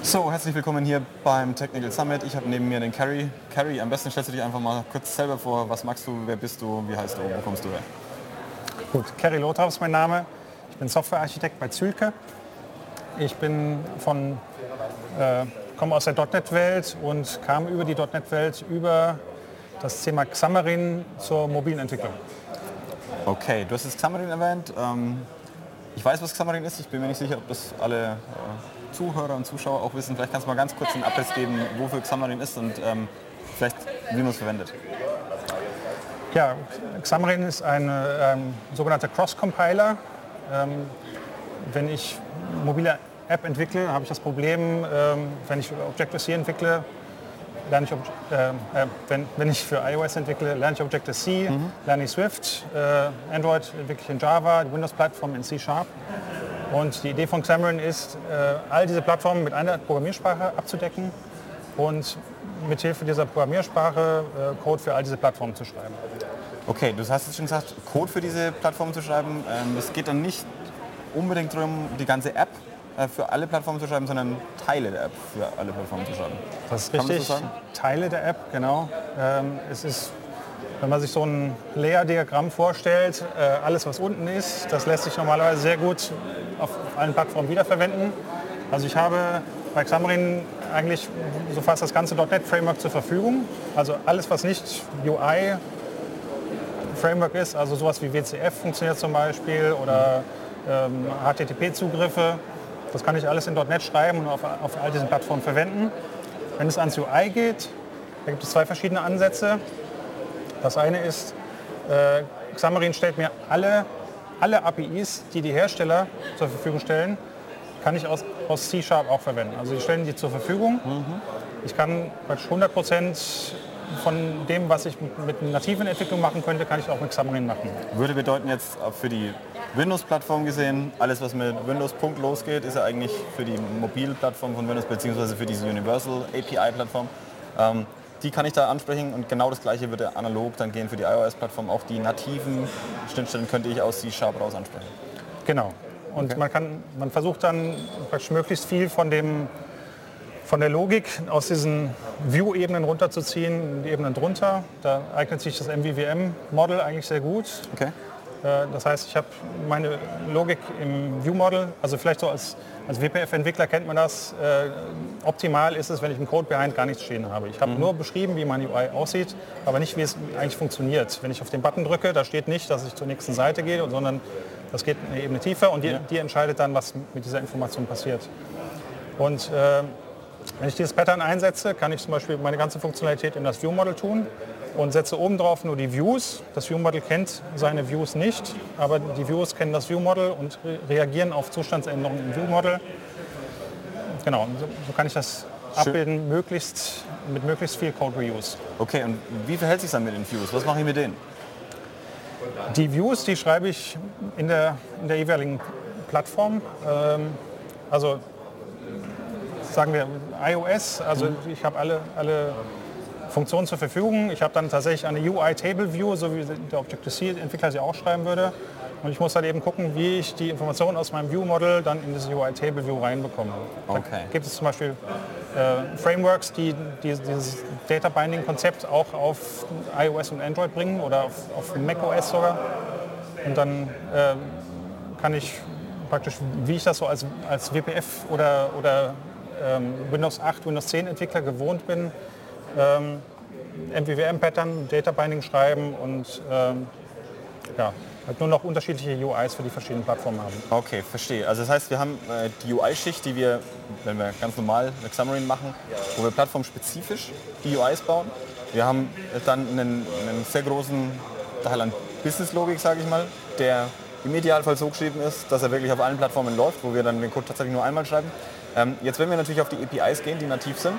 So, herzlich willkommen hier beim Technical Summit. Ich habe neben mir den Carrie. Carrie, am besten stellst du dich einfach mal kurz selber vor. Was magst du, wer bist du, wie heißt du, wo kommst du her? Gut, Carrie Lothar ist mein Name. Ich bin Softwarearchitekt bei Zühlke. Ich komme aus der .NET-Welt und kam über die .NET-Welt über das Thema Xamarin zur mobilen Entwicklung. Okay, du hast das Xamarin erwähnt. Ich weiß, was Xamarin ist. Ich bin mir nicht sicher, ob das alle Zuhörer und Zuschauer auch wissen. Vielleicht kannst du mal ganz kurz einen Abriss geben, wofür Xamarin ist und vielleicht wie man es verwendet. Ja, Xamarin ist ein sogenannter Cross-Compiler. Wenn ich mobile App entwickle, habe ich das Problem, wenn ich Objective-C entwickle, lerne ich wenn ich für iOS entwickle, lerne ich Objective-C, lerne ich Swift, Android entwickle ich in Java, die Windows-Plattform in C#. Und die Idee von Xamarin ist, all diese Plattformen mit einer Programmiersprache abzudecken und mithilfe dieser Programmiersprache Code für all diese Plattformen zu schreiben. Okay, du hast jetzt schon gesagt, Code für diese Plattformen zu schreiben. Es geht dann nicht unbedingt darum, die ganze App für alle Plattformen zu schreiben, sondern Teile der App für alle Plattformen zu schreiben. Das ist Kann man richtig, das so sagen? Teile der App, genau. Es ist, wenn man sich so ein Layer-Diagramm vorstellt, alles was unten ist, das lässt sich normalerweise sehr gut auf allen Plattformen wiederverwenden. Also ich habe bei Xamarin eigentlich so fast das ganze .NET-Framework zur Verfügung. Also alles, was nicht UI-Framework ist, also sowas wie WCF funktioniert zum Beispiel oder HTTP-Zugriffe, das kann ich alles in .NET schreiben und auf all diesen Plattformen verwenden. Wenn es ans UI geht, da gibt es zwei verschiedene Ansätze. Das eine ist, Xamarin stellt mir alle APIs, die die Hersteller zur Verfügung stellen, kann ich aus C# auch verwenden. Also die stellen die zur Verfügung. Ich kann praktisch 100% von dem, was ich mit nativen Entwicklung machen könnte, kann ich auch mit Xamarin machen. Würde bedeuten jetzt auch für die Windows-Plattform gesehen, alles was mit Windows Punkt losgeht, ist ja eigentlich für die Mobilplattform von Windows bzw. für diese Universal API-Plattform. Die kann ich da ansprechen und genau das gleiche würde analog dann gehen für die iOS-Plattform. Auch die nativen Schnittstellen könnte ich aus C# raus ansprechen. Genau. Und Okay. man versucht dann praktisch möglichst viel von der Logik aus diesen View-Ebenen runterzuziehen, in die Ebenen drunter. Da eignet sich das MVVM-Model eigentlich sehr gut. Okay. Das heißt, ich habe meine Logik im View-Model, also vielleicht so als WPF-Entwickler kennt man das. Optimal ist es, wenn ich im Code behind gar nichts stehen habe. Ich habe nur beschrieben, wie meine UI aussieht, aber nicht, wie es eigentlich funktioniert. Wenn ich auf den Button drücke, da steht nicht, dass ich zur nächsten Seite gehe, sondern das geht eine Ebene tiefer und die entscheidet dann, was mit dieser Information passiert. Und wenn ich dieses Pattern einsetze, kann ich zum Beispiel meine ganze Funktionalität in das View-Model tun und setze oben drauf nur die Views. Das View-Model kennt seine Views nicht, aber die Views kennen das View-Model und reagieren auf Zustandsänderungen im View-Model. Genau, so kann ich das abbilden, mit möglichst viel Code-Reuse. Okay, und wie verhält sich dann mit den Views? Was mache ich mit denen? Die Views, die schreibe ich in der jeweiligen Plattform. Also sagen wir iOS, also ich habe alle Funktionen zur Verfügung. Ich habe dann tatsächlich eine UI-Table-View, so wie der Objective-C-Entwickler sie auch schreiben würde. Und ich muss halt eben gucken, wie ich die Informationen aus meinem View-Model dann in diese UI-Table-View reinbekomme. Okay. Da gibt es zum Beispiel Frameworks, die dieses Data-Binding-Konzept auch auf iOS und Android bringen oder auf macOS sogar. Und dann kann ich praktisch, wie ich das so als WPF oder Windows 8, Windows 10 Entwickler gewohnt bin, MVVM-Pattern, Data-Binding schreiben und halt nur noch unterschiedliche UIs für die verschiedenen Plattformen haben. Okay, verstehe. Also das heißt, wir haben die UI-Schicht, die wir, wenn wir ganz normal mit Xamarin machen, wo wir plattformspezifisch die UIs bauen. Wir haben dann einen sehr großen Teil an Business-Logik, sage ich mal, der im Idealfall so geschrieben ist, dass er wirklich auf allen Plattformen läuft, wo wir dann den Code tatsächlich nur einmal schreiben. Jetzt, wenn wir natürlich auf die APIs gehen, die nativ sind,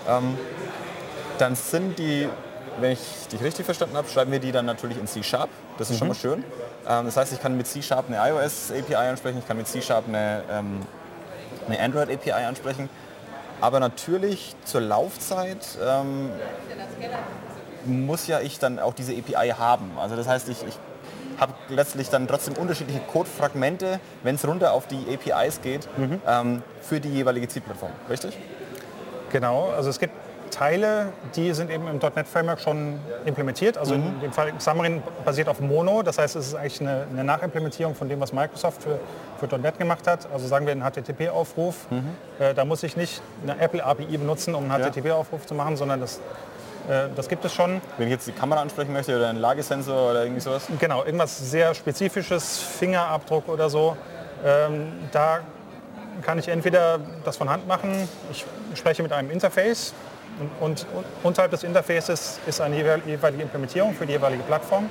dann sind die, wenn ich dich richtig verstanden habe, schreiben wir die dann natürlich in C#. Das ist schon mal schön. Das heißt, ich kann mit C# eine iOS-API ansprechen, ich kann mit C# eine Android-API ansprechen. Aber natürlich zur Laufzeit muss ja ich dann auch diese API haben. Also das heißt, habe letztlich dann trotzdem unterschiedliche Codefragmente, wenn es runter auf die APIs geht, für die jeweilige Zielplattform. Richtig? Genau, also es gibt Teile, die sind eben im .NET Framework schon implementiert. Also in dem Fall Xamarin basiert auf Mono, das heißt, es ist eigentlich eine Nachimplementierung von dem, was Microsoft für .NET gemacht hat. Also sagen wir einen HTTP-Aufruf, da muss ich nicht eine Apple API benutzen, um einen HTTP-Aufruf zu machen, sondern das gibt es schon. Wenn ich jetzt die Kamera ansprechen möchte oder einen Lagesensor oder irgendwie sowas? Genau, irgendwas sehr Spezifisches, Fingerabdruck oder so, da kann ich entweder das von Hand machen, ich spreche mit einem Interface und unterhalb des Interfaces ist eine jeweilige Implementierung für die jeweilige Plattform.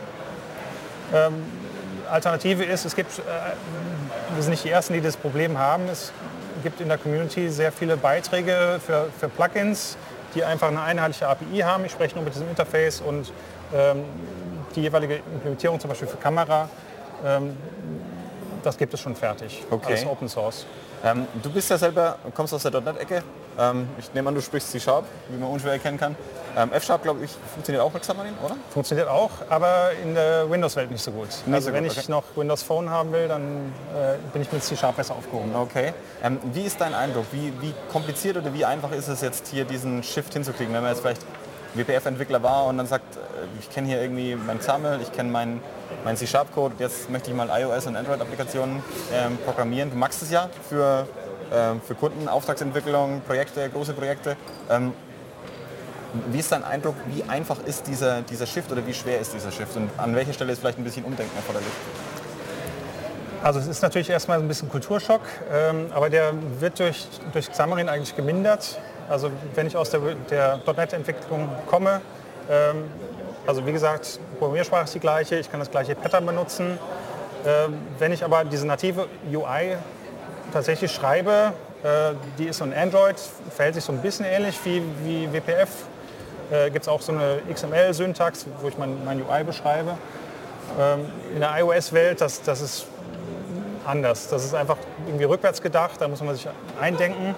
Alternative ist, wir sind nicht die Ersten, die das Problem haben, es gibt in der Community sehr viele Beiträge für Plugins, die einfach eine einheitliche API haben. Ich spreche nur mit diesem Interface und die jeweilige Implementierung, zum Beispiel für Kamera, das gibt es schon fertig. Okay. Alles Open Source. Du bist ja selber, kommst aus der .NET-Ecke. Ich nehme an, du sprichst C#, wie man unschwer erkennen kann. F#, glaube ich, funktioniert auch mit Xamarin, oder? Funktioniert auch, aber in der Windows-Welt nicht so gut. Wenn ich noch Windows Phone haben will, dann bin ich mit C# besser aufgehoben. Okay. Wie ist dein Eindruck? Wie kompliziert oder wie einfach ist es jetzt hier diesen Shift hinzukriegen, wenn man jetzt vielleicht WPF-Entwickler war und dann sagt, ich kenne hier irgendwie mein XAML, ich kenne meinen C#-Code, jetzt möchte ich mal iOS- und Android-Applikationen programmieren. Du magst es ja für Kunden, Auftragsentwicklung, Projekte, große Projekte. Wie ist dein Eindruck, wie einfach ist dieser Shift oder wie schwer ist dieser Shift und an welcher Stelle ist vielleicht ein bisschen Umdenken erforderlich? Also es ist natürlich erstmal ein bisschen Kulturschock, aber der wird durch Xamarin eigentlich gemindert. Also wenn ich aus der .NET-Entwicklung komme, also wie gesagt, Programmiersprache ist die gleiche, ich kann das gleiche Pattern benutzen. Wenn ich aber diese native UI tatsächlich schreibe, die ist in Android, verhält sich so ein bisschen ähnlich wie WPF. Gibt es auch so eine XML-Syntax, wo ich mein UI beschreibe. In der iOS-Welt, das ist anders. Das ist einfach irgendwie rückwärts gedacht, da muss man sich eindenken.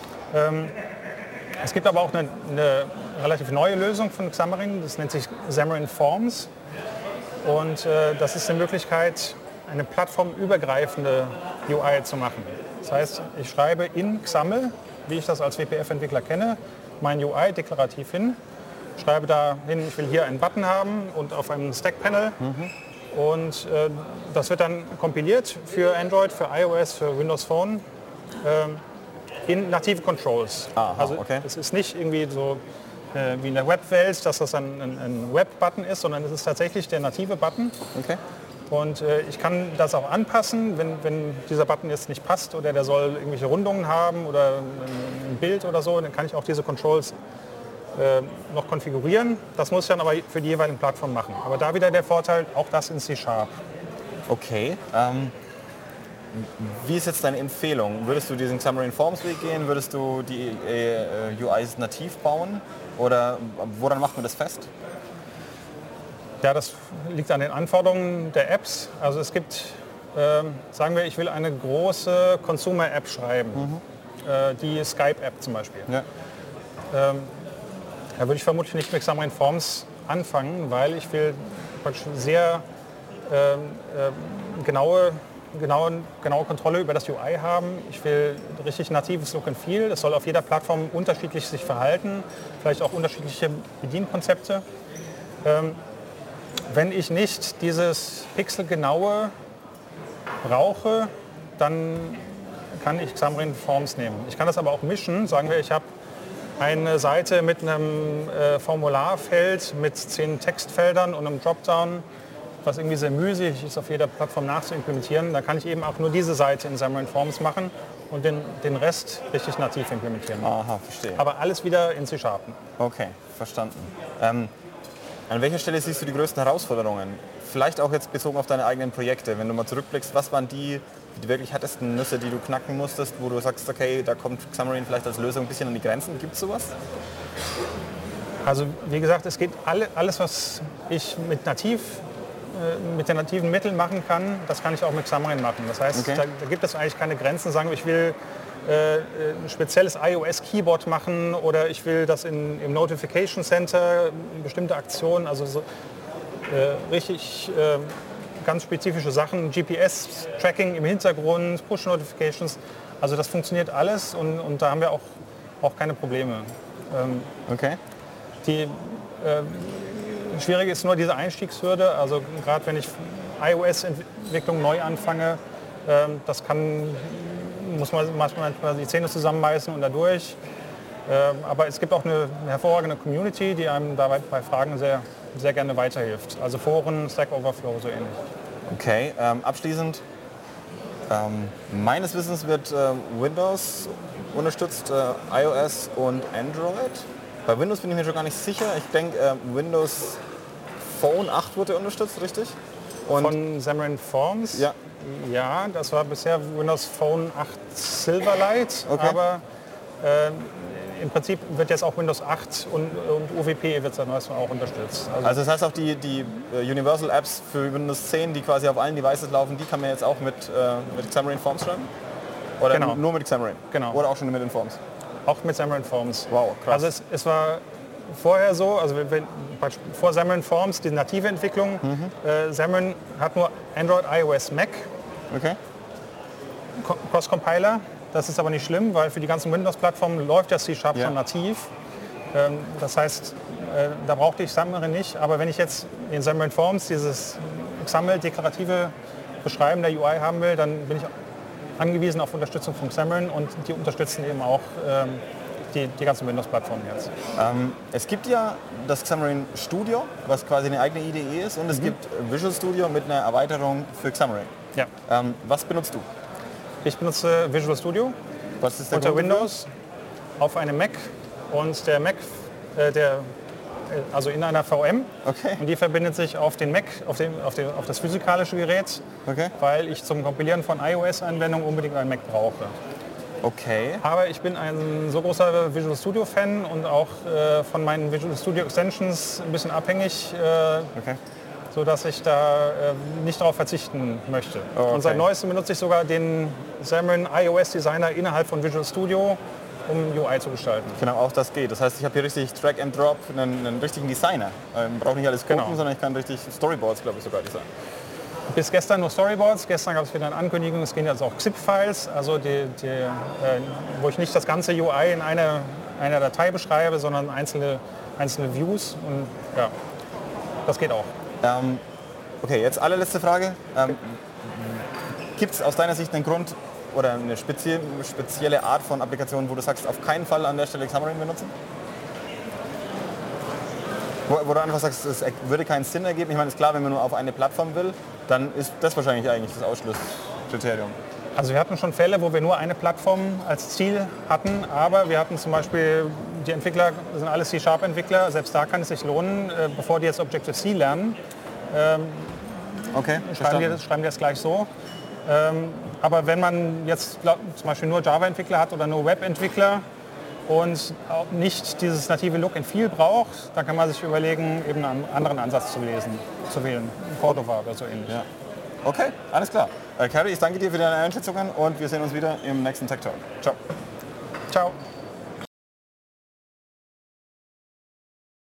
Es gibt aber auch eine relativ neue Lösung von Xamarin, das nennt sich Xamarin Forms. Und das ist eine Möglichkeit, eine plattformübergreifende UI zu machen. Das heißt, ich schreibe in XAML, wie ich das als WPF-Entwickler kenne, mein UI deklarativ hin, schreibe da hin, ich will hier einen Button haben und auf einem Stack-Panel. Und das wird dann kompiliert für Android, für iOS, für Windows Phone in native Controls. Aha, also okay. es ist nicht irgendwie so wie in der Webwelt, dass das ein Web-Button ist, sondern es ist tatsächlich der native Button. Okay. Und ich kann das auch anpassen, wenn dieser Button jetzt nicht passt oder der soll irgendwelche Rundungen haben oder ein Bild oder so, dann kann ich auch diese Controls noch konfigurieren. Das muss ich dann aber für die jeweiligen Plattformen machen. Aber da wieder der Vorteil, auch das in C#. Okay. Wie ist jetzt deine Empfehlung? Würdest du diesen Xamarin Forms Weg gehen? Würdest du die UIs nativ bauen? Oder woran macht man das fest? Ja, das liegt an den Anforderungen der Apps. Also es gibt, sagen wir, ich will eine große Consumer-App schreiben, die Skype-App zum Beispiel. Ja. Da würde ich vermutlich nicht mit Xamarin Forms anfangen, weil ich will sehr genaue Kontrolle über das UI haben. Ich will richtig natives Look and Feel. Das soll auf jeder Plattform unterschiedlich sich verhalten, vielleicht auch unterschiedliche Bedienkonzepte. Wenn ich nicht dieses Pixelgenaue brauche, dann kann ich Xamarin Forms nehmen. Ich kann das aber auch mischen. Sagen wir, ich habe eine Seite mit einem Formularfeld mit 10 Textfeldern und einem Dropdown, was irgendwie sehr mühselig ist, auf jeder Plattform nachzuimplementieren. Da kann ich eben auch nur diese Seite in Xamarin Forms machen und den Rest richtig nativ implementieren. Aha, verstehe. Aber alles wieder in C#. Okay, verstanden. An welcher Stelle siehst du die größten Herausforderungen? Vielleicht auch jetzt bezogen auf deine eigenen Projekte. Wenn du mal zurückblickst, was waren die wirklich härtesten Nüsse, die du knacken musstest, wo du sagst, okay, da kommt Xamarin vielleicht als Lösung ein bisschen an die Grenzen. Gibt es sowas? Also wie gesagt, es geht alles, was ich mit den nativen Mitteln machen kann, das kann ich auch mit Xamarin machen. Das heißt, okay. da gibt es eigentlich keine Grenzen. Sagen wir, ich will ein spezielles iOS-Keyboard machen oder ich will das im Notification Center, bestimmte Aktionen, also so, richtig ganz spezifische Sachen, GPS-Tracking im Hintergrund, Push-Notifications. Also das funktioniert alles und da haben wir auch keine Probleme. Okay. Die Schwierige ist nur diese Einstiegshürde. Also gerade wenn ich iOS-Entwicklung neu anfange, muss man manchmal die Zähne zusammenbeißen und dadurch. Aber es gibt auch eine hervorragende Community, die einem dabei bei Fragen sehr, sehr gerne weiterhilft. Also Foren, Stack Overflow, so ähnlich. Okay, abschließend. Meines Wissens wird Windows unterstützt, iOS und Android. Bei Windows bin ich mir schon gar nicht sicher. Ich denke, Windows Phone 8 wurde unterstützt, richtig? Und von Xamarin Forms? Ja. Ja, das war bisher Windows Phone 8 Silverlight, Okay. aber im Prinzip wird jetzt auch Windows 8 und UWP wird seit neuestem auch unterstützt. Also das heißt auch die Universal Apps für Windows 10, die quasi auf allen Devices laufen, die kann man jetzt auch mit Xamarin Forms schreiben? Oder Genau. nur mit Xamarin? Genau. Oder auch schon mit den Forms? Auch mit Xamarin Forms. Wow, krass. Also es war vorher so, also vor Xamarin Forms die native Entwicklung, Xamarin hat nur Android, iOS, Mac, Okay. Cross-Compiler. Das ist aber nicht schlimm, weil für die ganzen Windows-Plattformen läuft ja C# Ja. schon nativ. Das heißt, da brauchte ich Xamarin nicht. Aber wenn ich jetzt in Xamarin Forms dieses XAML deklarative Beschreiben der UI haben will, dann bin ich angewiesen auf Unterstützung von Xamarin und die unterstützen eben auch die ganzen Windows-Plattformen jetzt. Es gibt ja das Xamarin Studio, was quasi eine eigene IDE ist, und es gibt Visual Studio mit einer Erweiterung für Xamarin. Ja. Was benutzt du? Ich benutze Visual Studio Was ist der unter Grund dafür? Windows auf einem Mac und der Mac, also in einer VM, Okay. und die verbindet sich auf den Mac, auf das physikalische Gerät, Okay. weil ich zum Kompilieren von iOS-Anwendungen unbedingt einen Mac brauche. Okay. Aber ich bin ein so großer Visual Studio-Fan und auch von meinen Visual Studio Extensions ein bisschen abhängig, Okay. sodass ich da nicht darauf verzichten möchte. Okay. Und seit neuestem benutze ich sogar den Xamarin iOS Designer innerhalb von Visual Studio, um UI zu gestalten. Genau, auch das geht. Das heißt, ich habe hier richtig Drag and Drop, einen richtigen Designer. Brauche nicht alles coden, Genau. sondern ich kann richtig Storyboards, glaube ich, sogar designen. Bis gestern nur Storyboards. Gestern gab es wieder eine Ankündigung, es gehen jetzt auch XIP-Files, also wo ich nicht das ganze UI in einer Datei beschreibe, sondern einzelne Views. Und ja, das geht auch. Okay, jetzt allerletzte Frage. Gibt es aus deiner Sicht einen Grund oder eine spezielle Art von Applikation, wo du sagst, auf keinen Fall an der Stelle Xamarin benutzen? Wo du einfach sagst, es würde keinen Sinn ergeben. Ich meine, ist klar, wenn man nur auf eine Plattform will, dann ist das wahrscheinlich eigentlich das Ausschlusskriterium. Also wir hatten schon Fälle, wo wir nur eine Plattform als Ziel hatten, aber wir hatten zum Beispiel, die Entwickler sind alle C#-Entwickler, selbst da kann es sich lohnen, bevor die jetzt Objective-C lernen, Okay, schreiben die das gleich so. Aber wenn man jetzt zum Beispiel nur Java-Entwickler hat oder nur Web-Entwickler und auch nicht dieses native Look and Feel braucht, dann kann man sich überlegen, eben einen anderen Ansatz zu wählen. Cordova oder so ähnlich. Ja. Okay, alles klar. Carrie, ich danke dir für deine Einschätzungen und wir sehen uns wieder im nächsten Tech Talk. Ciao. Ciao.